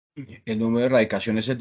El número de erradicación es el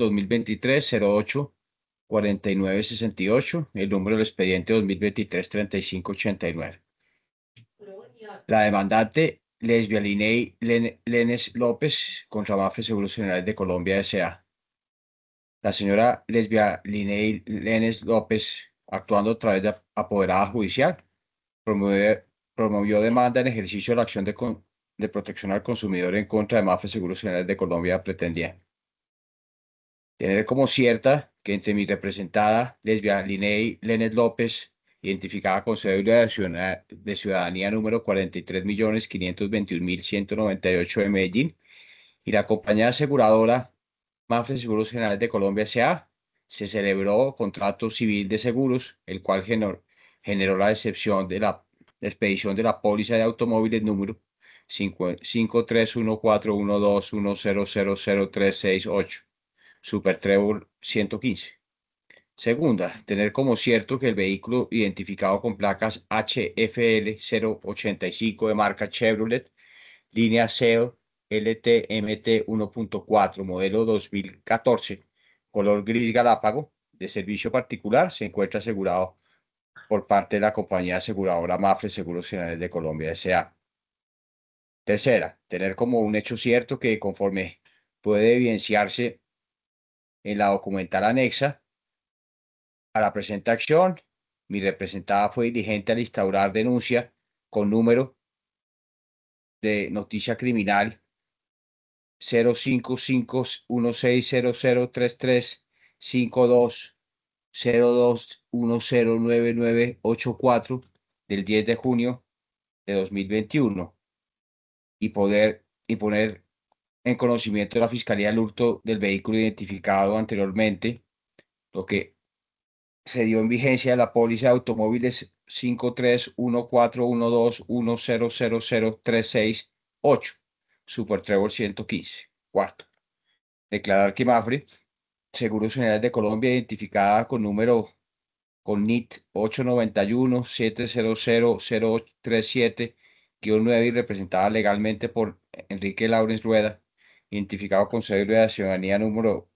2023-08-4968. El número del expediente 2023-3589. La demandante Lesbia Liney Lenes López contra Mafre Seguros Generales de Colombia S.A. La señora Lesbia Liney Lenes López, actuando a través de apoderada judicial, promovió, promovió demanda en ejercicio de la acción de protección al consumidor en contra de Mafre Seguros Generales de Colombia, pretendía tener como cierta que entre mi representada, lesbia Liney Lenes López, identificada con cédula de ciudadanía número 43.521.198 de Medellín, y la compañía aseguradora Mafre Seguros Generales de Colombia S.A., se celebró contrato civil de seguros, el cual generó la excepción de la expedición de la póliza de automóviles número 53141210000368. Super Trevor 115. Segunda, tener como cierto que el vehículo identificado con placas HFL 085 de marca Chevrolet, línea SEO LTMT 1.4, modelo 2014, color gris galápago, de servicio particular, se encuentra asegurado por parte de la compañía aseguradora Mafre Seguros Generales de Colombia S.A. Tercera, tener como un hecho cierto que conforme puede evidenciarse en la documental anexa a la presente acción, mi representada fue diligente al instaurar denuncia con número de noticia criminal 05551600335202109984 del 10 de junio de 2021 y poner en conocimiento de la Fiscalía el hurto del vehículo identificado anteriormente, lo que se dio en vigencia la póliza de automóviles 53141210000368, Super Trevor 115. Cuarto, declarar que Mafre, Seguros Generales de Colombia, identificada con número con NIT 891-700-0837-9 y representada legalmente por Enrique Lawrence Rueda, identificado con cédula de ciudadanía número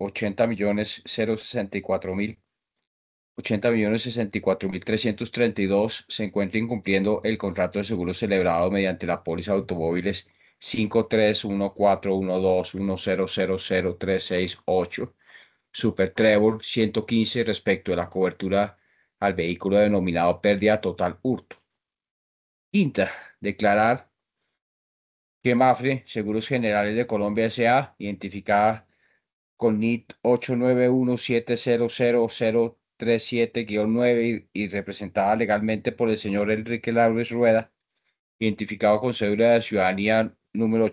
80.064.332, se encuentra incumpliendo el contrato de seguro celebrado mediante la póliza de automóviles 53141210000368, Super Trevor 115, respecto de la cobertura al vehículo denominado pérdida total hurto. Quinta, declarar que Mafre, Seguros Generales de Colombia S.A., identificada con NIT 891-700-037-9 y representada legalmente por el señor Enrique Lawrence Rueda, identificado con cédula de ciudadanía número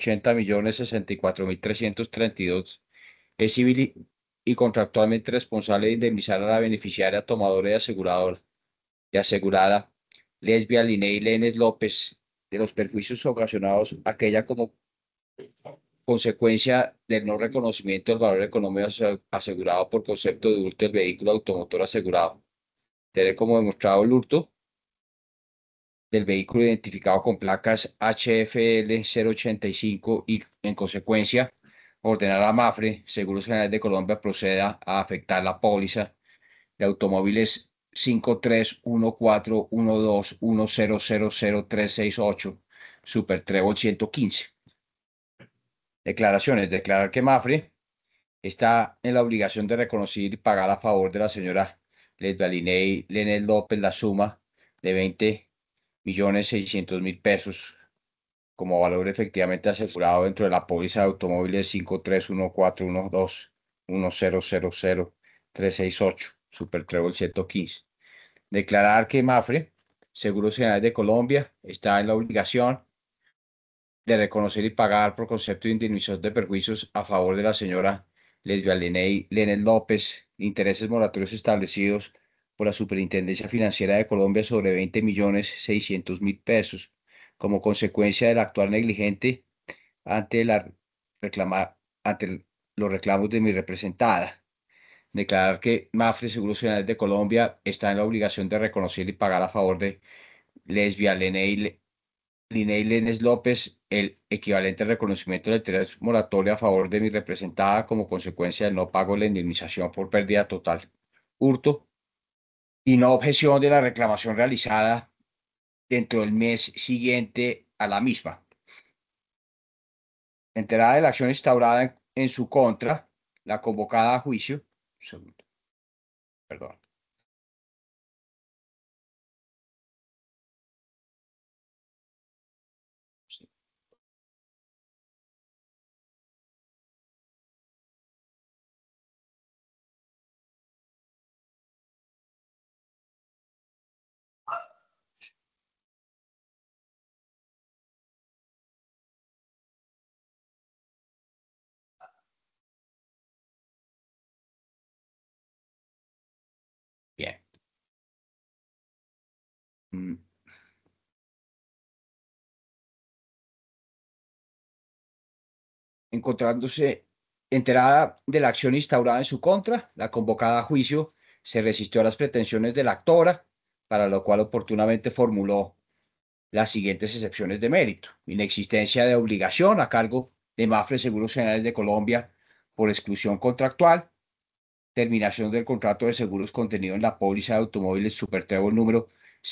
80.064.332, es civil y contractualmente responsable de indemnizar a la beneficiaria tomadora y aseguradora y asegurada Lesbia Liney Lenes López de los perjuicios ocasionados a aquella como consecuencia del no reconocimiento del valor económico asegurado por concepto de hurto del vehículo automotor asegurado. Tener como demostrado el hurto del vehículo identificado con placas HFL 085 y, en consecuencia, ordenar a Mafre, Seguros Generales de Colombia, proceda a afectar la póliza de automóviles 53141210000368, Super Trevor 115. Declaraciones. Declarar que Mafre está en la obligación de reconocer y pagar a favor de la señora Lesbalinei Lenet López la suma de 20.600.000 pesos como valor efectivamente asegurado dentro de la póliza de automóviles 53141210000368, Super Trébol 115. Declarar que Mafre, Seguros Generales de Colombia, está en la obligación de reconocer y pagar por concepto de indemnización de perjuicios a favor de la señora Lesbia Leney Lenet López, intereses moratorios establecidos por la Superintendencia Financiera de Colombia sobre 20.600.000 pesos, como consecuencia del actuar negligente ante ante los reclamos de mi representada. Declarar que Mafre Seguros Generales de Colombia está en la obligación de reconocer y pagar a favor de Lesbia Leney Linei Lenes López el equivalente al reconocimiento del interés moratorio a favor de mi representada como consecuencia del no pago de la indemnización por pérdida total, hurto y no objeción de la reclamación realizada dentro del mes siguiente a la misma. Enterada de la acción instaurada en su contra, la convocada a juicio, segundo, perdón, sí, bien. Mm, Encontrándose enterada de la acción instaurada en su contra, la convocada a juicio se resistió a las pretensiones de la actora, para lo cual oportunamente formuló las siguientes excepciones de mérito: inexistencia de obligación a cargo de Mafre Seguros Generales de Colombia por exclusión contractual, terminación del contrato de seguros contenido en la póliza de automóviles Supertrébol número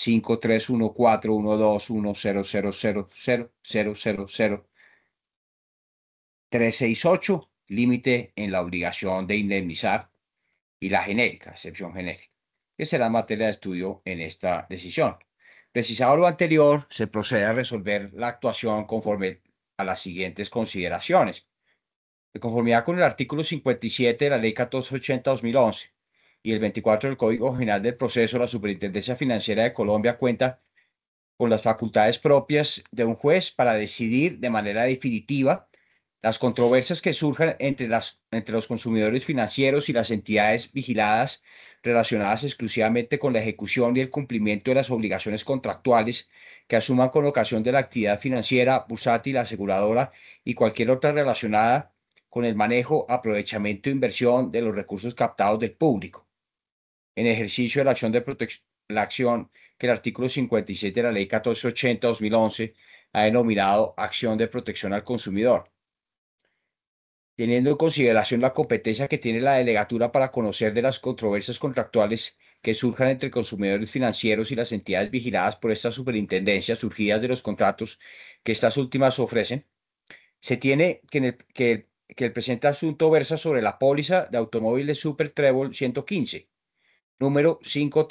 53141121000000368, límite en la obligación de indemnizar, y la genérica, excepción genérica, que será materia de estudio en esta decisión. Precisado lo anterior, se procede a resolver la actuación conforme a las siguientes consideraciones. De conformidad con el artículo 57 de la Ley 1480-2011 y el 24 del Código General del Proceso, la Superintendencia Financiera de Colombia cuenta con las facultades propias de un juez para decidir de manera definitiva las controversias que surjan entre los consumidores financieros y las entidades vigiladas relacionadas exclusivamente con la ejecución y el cumplimiento de las obligaciones contractuales que asuman con ocasión de la actividad financiera, bursátil, aseguradora y cualquier otra relacionada con el manejo, aprovechamiento e inversión de los recursos captados del público en ejercicio de la acción de protección, la acción que el artículo 56 de la Ley 1480-2011 ha denominado acción de protección al consumidor, teniendo en consideración la competencia que tiene la delegatura para conocer de las controversias contractuales que surjan entre consumidores financieros y las entidades vigiladas por esta superintendencia surgidas de los contratos que estas últimas ofrecen. Se tiene que el presente asunto versa sobre la póliza de automóviles Super Trébol 115, número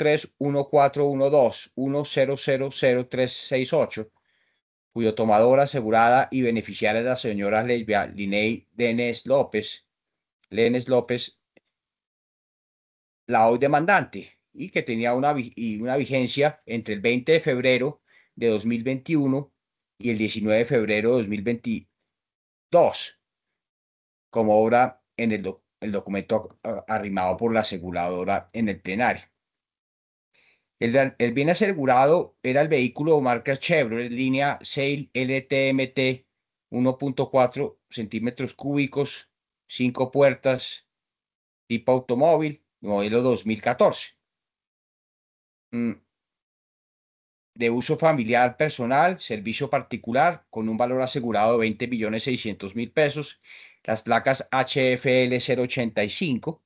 5314121000368, cuyo tomador, asegurada y beneficiaria es la señora Lesbia Linei Lenes López, la hoy demandante, y que tenía una vigencia entre el 20 de febrero de 2021 y el 19 de febrero de 2022, como obra en el documento arrimado por la aseguradora en el plenario. El bien asegurado era el vehículo marca Chevrolet, línea Sail LTMT, 1.4 centímetros cúbicos, 5 puertas, tipo automóvil, modelo 2014. Mm, De uso familiar personal, servicio particular, con un valor asegurado de 20.600.000 pesos, las placas HFL 085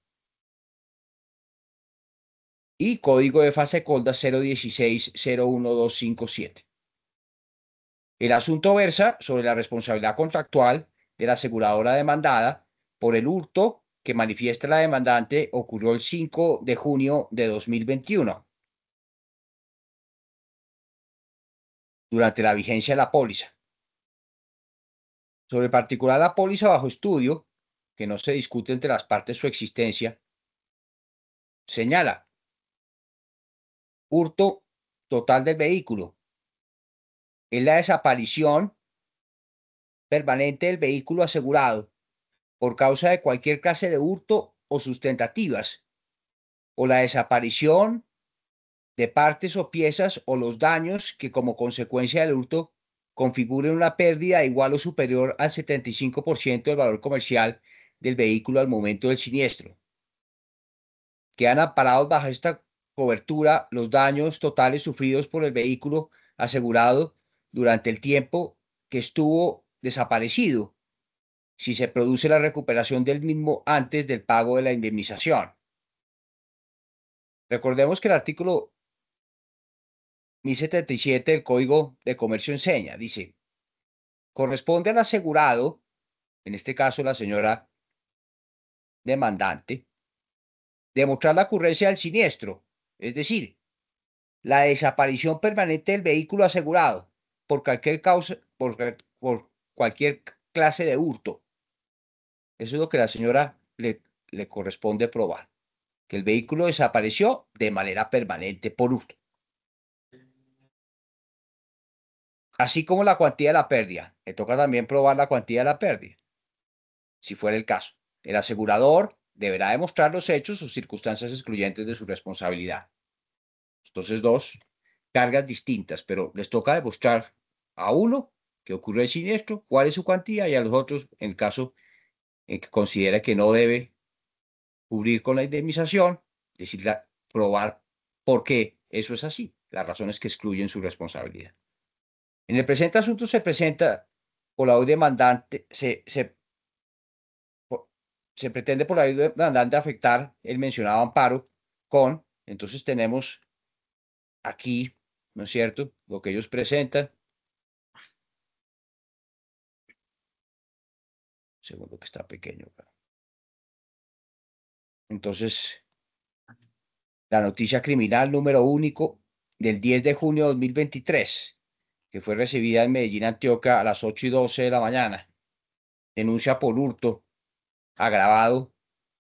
y código de fase colda 016-01257. El asunto versa sobre la responsabilidad contractual de la aseguradora demandada por el hurto que manifiesta la demandante ocurrió el 5 de junio de 2021, durante la vigencia de la póliza. Sobre el particular la póliza bajo estudio, que no se discute entre las partes su existencia, señala hurto total del vehículo. Es la desaparición permanente del vehículo asegurado por causa de cualquier clase de hurto o sustentativas, o la desaparición de partes o piezas o los daños que como consecuencia del hurto configuren una pérdida igual o superior al 75% del valor comercial del vehículo al momento del siniestro. Quedan amparados bajo esta cobertura los daños totales sufridos por el vehículo asegurado durante el tiempo que estuvo desaparecido, si se produce la recuperación del mismo antes del pago de la indemnización. Recordemos que el artículo 1077 del Código de Comercio enseña, dice, corresponde al asegurado, en este caso la señora demandante, demostrar la ocurrencia del siniestro, es decir, la desaparición permanente del vehículo asegurado por cualquier causa, por cualquier clase de hurto. Eso es lo que la señora le corresponde probar, que el vehículo desapareció de manera permanente por hurto, así como la cuantía de la pérdida. Le toca también probar la cuantía de la pérdida, si fuera el caso. El asegurador deberá demostrar los hechos o circunstancias excluyentes de su responsabilidad. Entonces, dos cargas distintas, pero les toca demostrar a uno que ocurre el siniestro, cuál es su cuantía, y a los otros, en el caso en que considera que no debe cubrir con la indemnización, decirle, probar por qué eso es así, las razones que excluyen su responsabilidad. En el presente asunto se presenta por la demandante, se pretende por la demandante afectar el mencionado amparo con, entonces tenemos aquí, ¿no es cierto?, lo que ellos presentan. Segundo que está pequeño. Entonces, la noticia criminal número único del 10 de junio de 2023, que fue recibida en Medellín, Antioquia, a las 8:12 de la mañana. Denuncia por hurto agravado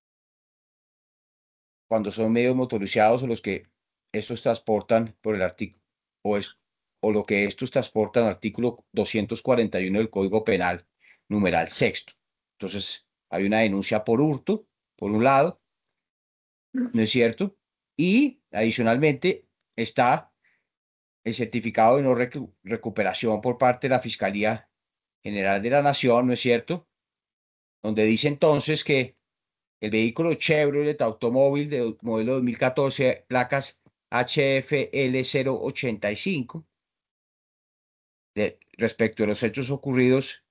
cuando son medios motorizados o los que estos transportan por el artículo, o lo que estos transportan, artículo 241 del Código Penal, numeral sexto. Entonces, hay una denuncia por hurto, por un lado, ¿no es cierto? Y adicionalmente está el certificado de no recuperación por parte de la Fiscalía General de la Nación, ¿no es cierto? Donde dice entonces que el vehículo Chevrolet automóvil de modelo 2014, placas HFL 085, respecto a los hechos ocurridos,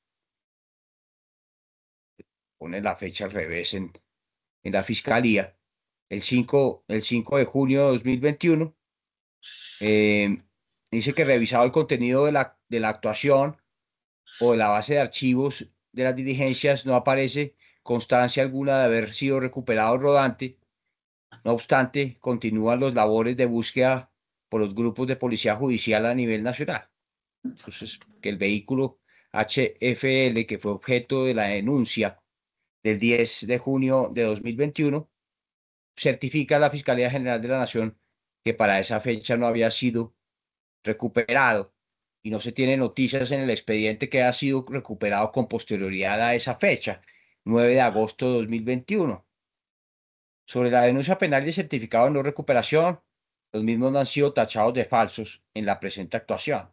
pone la fecha al revés en la Fiscalía, el cinco de junio de 2021, eh, dice que revisado el contenido de la actuación o de la base de archivos de las diligencias, no aparece constancia alguna de haber sido recuperado el rodante. No obstante, continúan los labores de búsqueda por los grupos de policía judicial a nivel nacional. Entonces, que el vehículo HFL, que fue objeto de la denuncia del 10 de junio de 2021, certifica a la Fiscalía General de la Nación que para esa fecha no había sido recuperado y no se tiene noticias en el expediente que ha sido recuperado con posterioridad a esa fecha, 9 de agosto de 2021. Sobre la denuncia penal y el certificado de no recuperación, los mismos no han sido tachados de falsos en la presente actuación.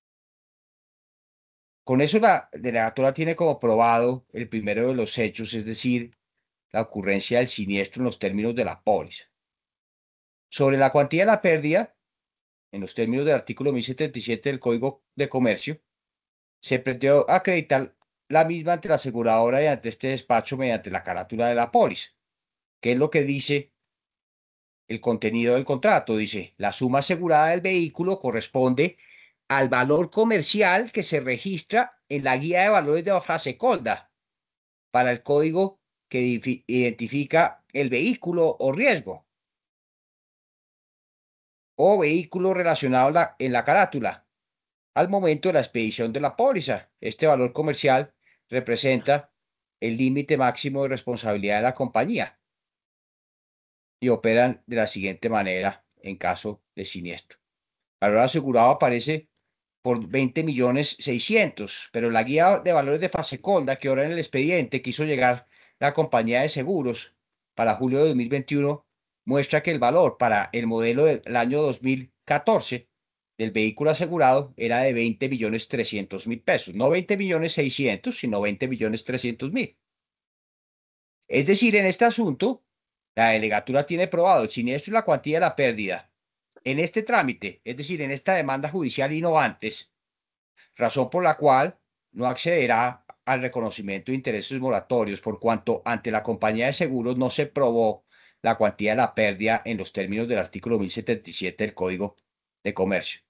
Con eso la delegatura tiene como probado el primero de los hechos, es decir, la ocurrencia del siniestro en los términos de la póliza. Sobre la cuantía de la pérdida, en los términos del artículo 1077 del Código de Comercio, se pretendió acreditar la misma ante la aseguradora y ante este despacho mediante la carátula de la póliza. ¿Qué es lo que dice el contenido del contrato? Dice, la suma asegurada del vehículo corresponde al valor comercial que se registra en la guía de valores de Afrasecolda para el código que identifica el vehículo o riesgo o vehículo relacionado en la carátula al momento de la expedición de la póliza. Este valor comercial representa el límite máximo de responsabilidad de la compañía y operan de la siguiente manera en caso de siniestro. El valor asegurado aparece por 20.600.000, pero la guía de valores de Fasecolda que ahora en el expediente quiso llegar la compañía de seguros para julio de 2021 muestra que el valor para el modelo del año 2014 del vehículo asegurado era de 20.300.000 pesos, no 20.600.000, sino 20.300.000. Es decir, en este asunto, la delegatura tiene probado el siniestro y la cuantía de la pérdida. En este trámite, es decir, en esta demanda judicial y no antes, razón por la cual no accederá al reconocimiento de intereses moratorios por cuanto ante la compañía de seguros no se probó la cuantía de la pérdida en los términos del artículo 1077 del Código de Comercio.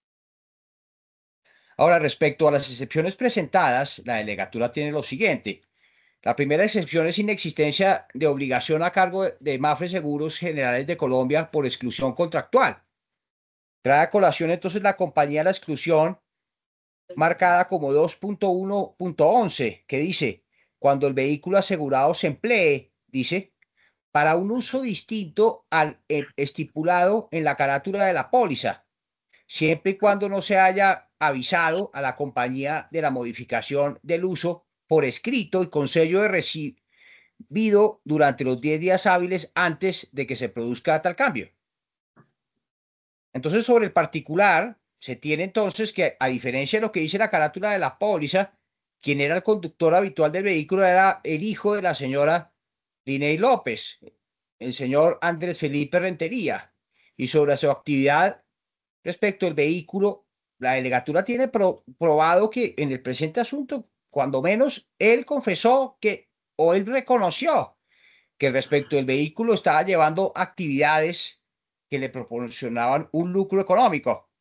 Ahora, respecto a las excepciones presentadas, la delegatura tiene lo siguiente. La primera excepción es inexistencia de obligación a cargo de Mafre Seguros Generales de Colombia por exclusión contractual. Trae a colación entonces la compañía la exclusión marcada como 2.1.11, que dice, cuando el vehículo asegurado se emplee, dice, para un uso distinto al estipulado en la carátula de la póliza, siempre y cuando no se haya avisado a la compañía de la modificación del uso por escrito y con sello de recibido durante los 10 días hábiles antes de que se produzca tal cambio. Entonces, sobre el particular, se tiene entonces que, a diferencia de lo que dice la carátula de la póliza, quien era el conductor habitual del vehículo era el hijo de la señora Liney López, el señor Andrés Felipe Rentería. Y sobre su actividad respecto al vehículo, la delegatura tiene probado que en el presente asunto, cuando menos, él confesó que, o él reconoció que respecto del vehículo estaba llevando actividades que le proporcionaban un lucro económico.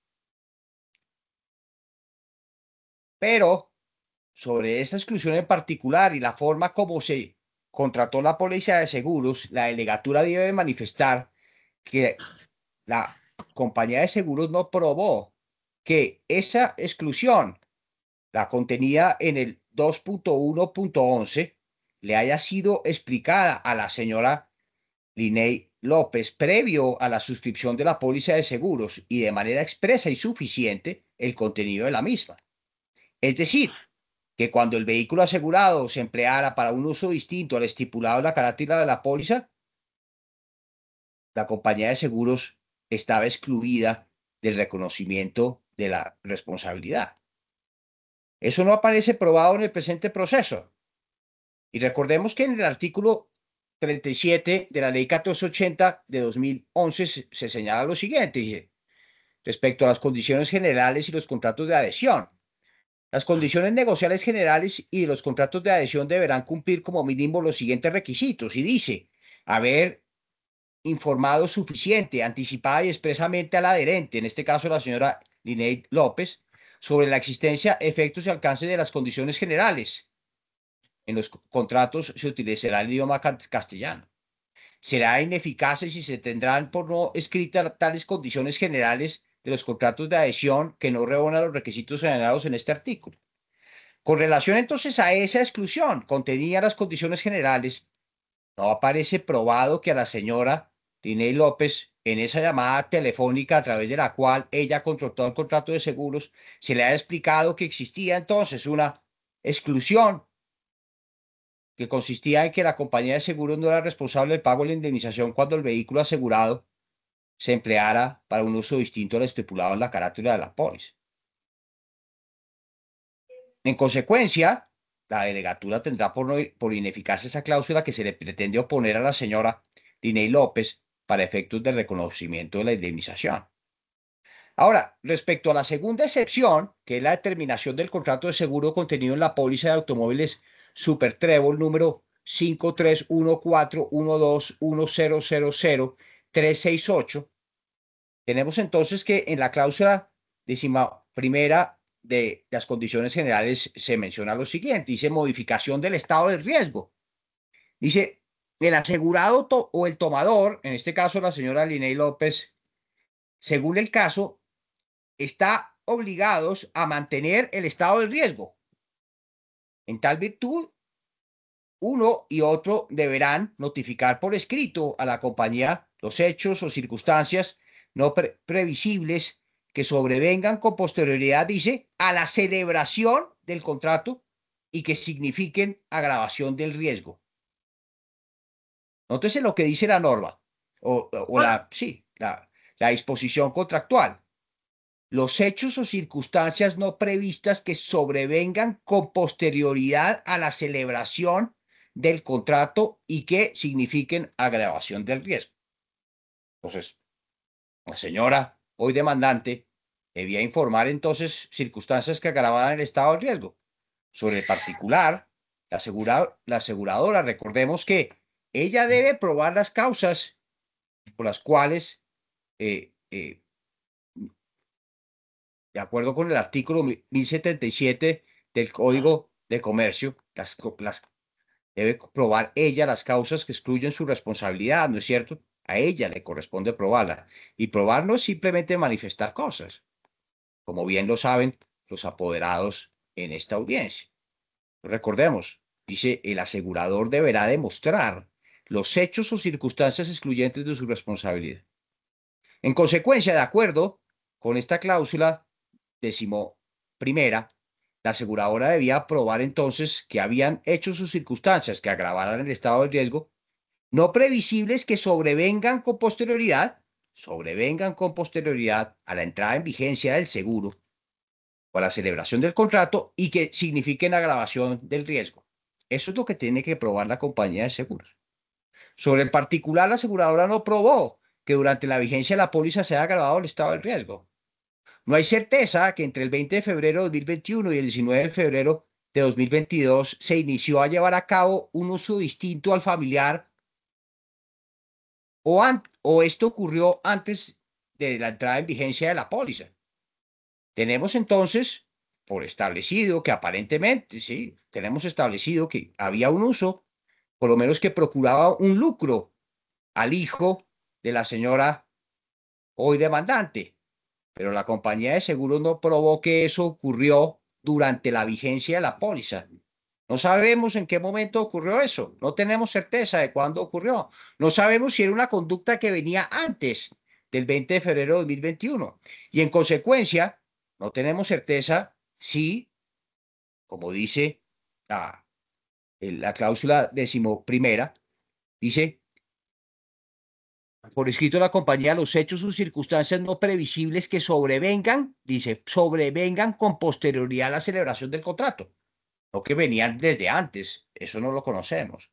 Pero sobre esta exclusión en particular y la forma como se contrató la póliza de seguros, la delegatura debe manifestar que la compañía de seguros no probó que esa exclusión, la contenida en el 2.1.11, le haya sido explicada a la señora Liney López previo a la suscripción de la póliza de seguros y de manera expresa y suficiente el contenido de la misma. Es decir, que cuando el vehículo asegurado se empleara para un uso distinto al estipulado en la carátula de la póliza, la compañía de seguros estaba excluida del reconocimiento de la responsabilidad. Eso no aparece probado en el presente proceso. Y recordemos que en el artículo 37 de la Ley 1480 de 2011 se señala lo siguiente, dice, respecto a las condiciones generales y los contratos de adhesión. Las condiciones negociales generales y los contratos de adhesión deberán cumplir como mínimo los siguientes requisitos. Y dice, haber informado suficiente, anticipada y expresamente al adherente, en este caso la señora Liney López, sobre la existencia, efectos y alcance de las condiciones generales. En los contratos se utilizará el idioma castellano. Será ineficaz si se tendrán por no escritas tales condiciones generales de los contratos de adhesión que no reúnan los requisitos señalados en este artículo. Con relación entonces a esa exclusión contenida las condiciones generales, no aparece probado que a la señora Liney López, en esa llamada telefónica a través de la cual ella contrató el contrato de seguros, se le ha explicado que existía entonces una exclusión que consistía en que la compañía de seguros no era responsable del pago de la indemnización cuando el vehículo asegurado se empleara para un uso distinto al estipulado en la carátula de la póliza. En consecuencia, la delegatura tendrá por ineficacia esa cláusula que se le pretende oponer a la señora Liney López para efectos del reconocimiento de la indemnización. Ahora, respecto a la segunda excepción, que es la determinación del contrato de seguro contenido en la póliza de automóviles Super Trébol número 5314121000368, tenemos entonces que en la cláusula 11ª de las condiciones generales se menciona lo siguiente, dice modificación del estado del riesgo. Dice, el asegurado o el tomador, en este caso la señora Liney López, según el caso, está obligados a mantener el estado del riesgo. En tal virtud, uno y otro deberán notificar por escrito a la compañía los hechos o circunstancias no previsibles que sobrevengan con posterioridad, dice, a la celebración del contrato y que signifiquen agravación del riesgo. Nótese lo que dice la norma la disposición contractual. Los hechos o circunstancias no previstas que sobrevengan con posterioridad a la celebración del contrato y que signifiquen agravación del riesgo. Entonces, la señora, hoy demandante, debía informar entonces circunstancias que agravaban el estado de riesgo. Sobre el particular, la aseguradora, recordemos que ella debe probar las causas por las cuales, eh, eh, de acuerdo con el artículo 1077 del Código de Comercio, debe probar ella las causas que excluyen su responsabilidad, ¿no es cierto? A ella le corresponde probarla. Y probar no es simplemente manifestar cosas, como bien lo saben los apoderados en esta audiencia. Recordemos, dice, el asegurador deberá demostrar los hechos o circunstancias excluyentes de su responsabilidad. En consecuencia, de acuerdo con esta cláusula decimoprimera, la aseguradora debía probar entonces que habían hechos o circunstancias que agravaran el estado de riesgo no previsibles que sobrevengan con posterioridad a la entrada en vigencia del seguro o a la celebración del contrato y que signifiquen agravación del riesgo. Eso es lo que tiene que probar la compañía de seguros. Sobre el particular, la aseguradora no probó que durante la vigencia de la póliza se haya agravado el estado del riesgo. No hay certeza que entre el 20 de febrero de 2021 y el 19 de febrero de 2022 se inició a llevar a cabo un uso distinto al familiar o esto ocurrió antes de la entrada en vigencia de la póliza. Tenemos entonces por establecido que aparentemente, sí, tenemos establecido que había un uso, por lo menos que procuraba un lucro al hijo de la señora hoy demandante, pero la compañía de seguros no probó que eso ocurrió durante la vigencia de la póliza. No sabemos en qué momento ocurrió eso, no tenemos certeza de cuándo ocurrió, no sabemos si era una conducta que venía antes del 20 de febrero de 2021 y en consecuencia no tenemos certeza si, como dice la, la cláusula decimoprimera, dice por escrito la compañía los hechos o circunstancias no previsibles que sobrevengan, dice, sobrevengan con posterioridad a la celebración del contrato, no que venían desde antes, eso no lo conocemos,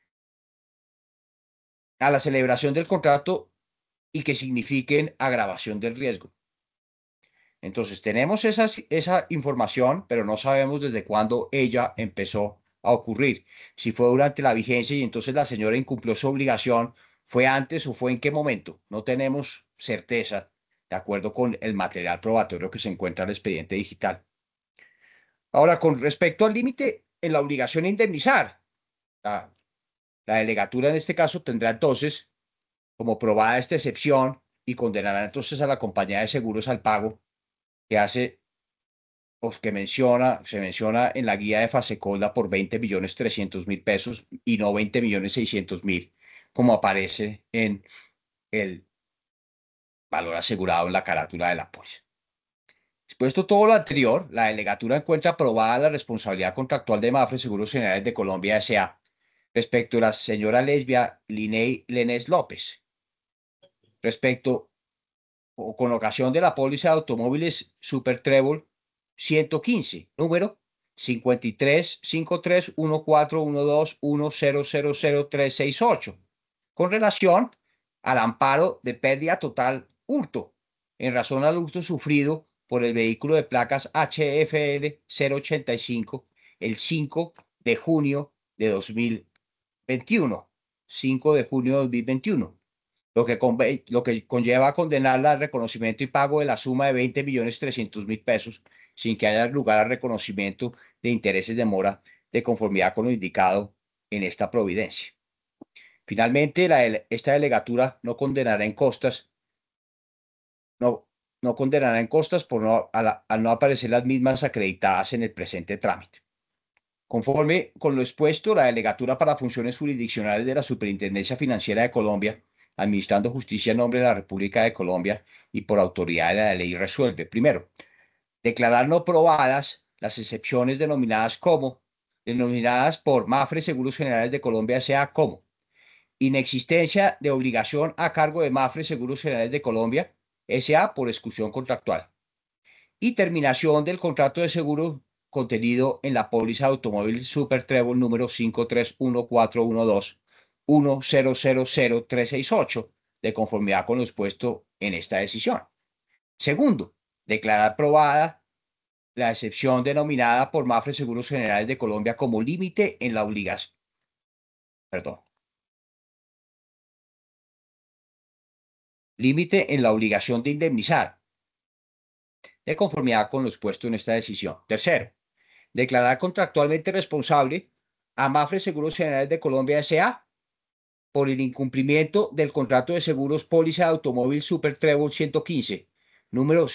a la celebración del contrato y que signifiquen agravación del riesgo. Entonces, tenemos esa información, pero no sabemos desde cuándo ella empezó a ocurrir. Si fue durante la vigencia y entonces la señora incumplió su obligación, ¿fue antes o fue en qué momento? No tenemos certeza, de acuerdo con el material probatorio que se encuentra en el expediente digital. Ahora, con respecto al límite en la obligación de indemnizar, la, la delegatura en este caso tendrá entonces como probada esta excepción y condenará entonces a la compañía de seguros al pago que hace o que se menciona en la guía de Fasecolda por 20.300.000 pesos y no 20.600.000, como aparece en el valor asegurado en la carátula de la póliza. Expuesto todo lo anterior, la delegatura encuentra aprobada la responsabilidad contractual de Mafre Seguros Generales de Colombia S.A. respecto a la señora lesbia Liney Lenés López, respecto o con ocasión de la póliza de automóviles Super Trébol 115, número 53.1414121000368, con relación al amparo de pérdida total hurto, en razón al hurto sufrido por el vehículo de placas HFL 085 el 5 de junio de 2021, 5 de junio de 2021 lo que conlleva condenarla al reconocimiento y pago de la suma de 20.300.000 pesos, sin que haya lugar al reconocimiento de intereses de mora de conformidad con lo indicado en esta providencia. Finalmente, esta delegatura no condenará en costas, no, no condenará en costas por al no aparecer las mismas acreditadas en el presente trámite. Conforme con lo expuesto, la delegatura para funciones jurisdiccionales de la Superintendencia Financiera de Colombia, administrando justicia en nombre de la República de Colombia y por autoridad de la ley, resuelve: primero, declarar no probadas las excepciones denominadas por Mafre Seguros Generales de Colombia S.A. como inexistencia de obligación a cargo de Mafre Seguros Generales de Colombia S.A. por exclusión contractual y terminación del contrato de seguro contenido en la póliza de automóvil Super Trébol número 5314121000368, de conformidad con lo expuesto en esta decisión. Segundo, Declarar probada la excepción denominada por Mafre Seguros Generales de Colombia como límite en la obligación, perdón, límite en la obligación de indemnizar, de conformidad con lo expuesto en esta decisión. Tercero, declarar contractualmente responsable a Mafre Seguros Generales de Colombia S.A. por el incumplimiento del contrato de seguros póliza de automóvil Super Trébol 115, número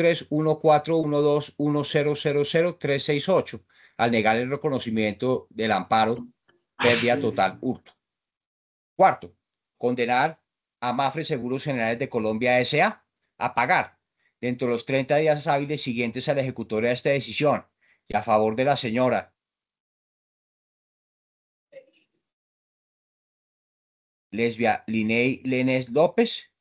53141210000368, al negar el reconocimiento del amparo, pérdida total, hurto. Cuarto, condenar a Mafre Seguros Generales de Colombia S.A. pagar dentro de los 30 días hábiles siguientes a la ejecutoria de esta decisión y a favor de la señora Lesbia Liney Lenes López,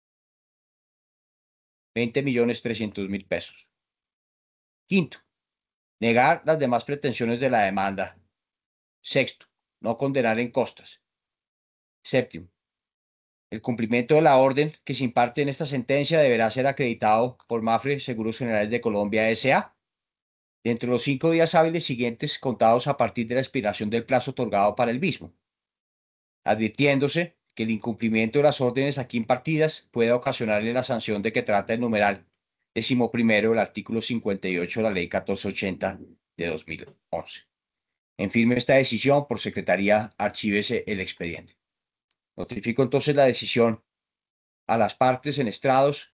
20.300.000 pesos. Quinto, negar las demás pretensiones de la demanda. Sexto, no condenar en costas. Séptimo, el cumplimiento de la orden que se imparte en esta sentencia deberá ser acreditado por Mafre Seguros Generales de Colombia S.A. dentro de los 5 días hábiles siguientes contados a partir de la expiración del plazo otorgado para el mismo, advirtiéndose que el incumplimiento de las órdenes aquí impartidas puede ocasionarle la sanción de que trata el numeral 11 del artículo 58 de la Ley 1480 de 2011. En firme esta decisión, por secretaría, archívese el expediente. Notifico entonces la decisión a las partes en estrados